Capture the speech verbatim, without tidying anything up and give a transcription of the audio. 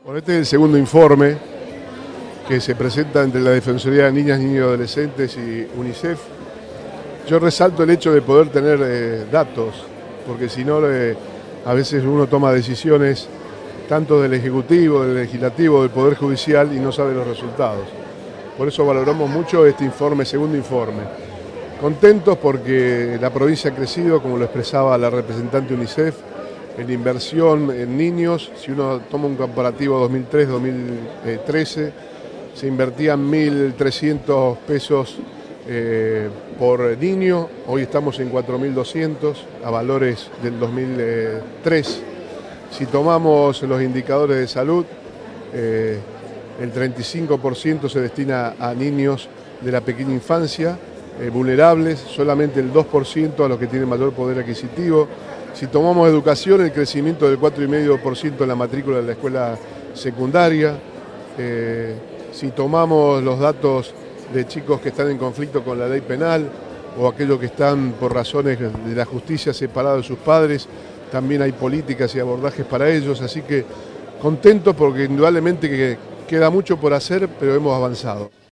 Bueno, este es el segundo informe que se presenta entre la Defensoría de Niñas, Niños y Adolescentes y UNICEF. Yo resalto el hecho de poder tener eh, datos, porque si no, eh, a veces uno toma decisiones tanto del Ejecutivo, del Legislativo, del Poder Judicial y no sabe los resultados. Por eso valoramos mucho este informe, segundo informe. Contentos porque la provincia ha crecido, como lo expresaba la representante UNICEF, en inversión en niños. Si uno toma un comparativo dos mil tres dos mil trece, se invertían mil trescientos pesos eh, por niño, hoy estamos en cuatro mil doscientos a valores del dos mil tres. Si tomamos los indicadores de salud, eh, el treinta y cinco por ciento se destina a niños de la pequeña infancia, eh, vulnerables, solamente el dos por ciento a los que tienen mayor poder adquisitivo. Si tomamos educación, el crecimiento del cuatro coma cinco por ciento en la matrícula de la escuela secundaria. Eh, si tomamos los datos de chicos que están en conflicto con la ley penal o aquellos que están por razones de la justicia separados de sus padres, también hay políticas y abordajes para ellos, así que contentos porque indudablemente que queda mucho por hacer, pero hemos avanzado.